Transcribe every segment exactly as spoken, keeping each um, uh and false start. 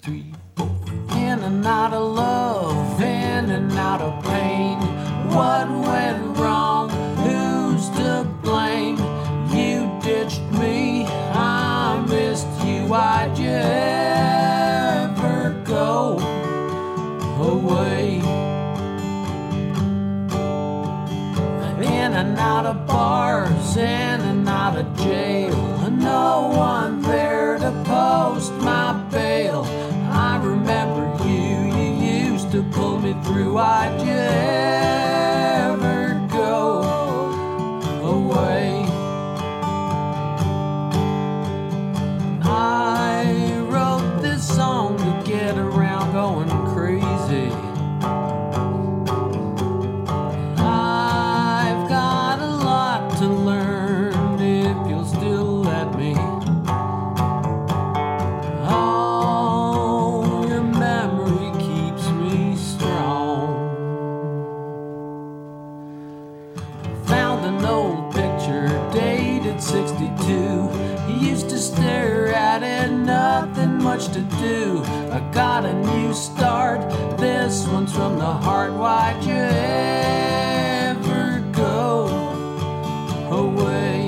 three, four. In and out of love, in and out of pain. What went wrong? Who's to blame? You ditched me, I missed you. Why'd you ever go away? In and out of bars, in and out of jail. No one there to post my bail. I remember you, you used to pull me through. Why'd you ever go away? I wrote this song to get around going crazy. I've got a lot to learn if you'll still let me. Oh, your memory keeps me strong. Found an old picture dated sixty-two. Used to stare at it, nothing much to do. I got a new start, this one's from the heart. Why'd you ever go away?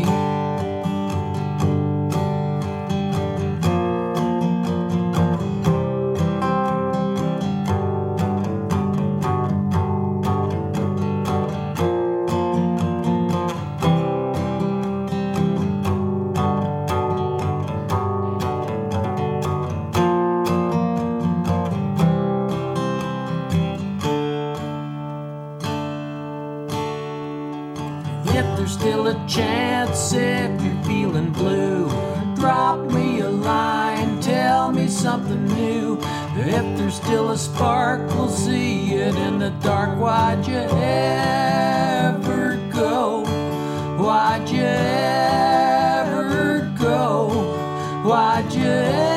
If there's still a chance, if you're feeling blue, drop me a line, tell me something new. If there's still a spark, we'll see it in the dark. Why'd you ever go? Why'd you ever go? Why'd you ever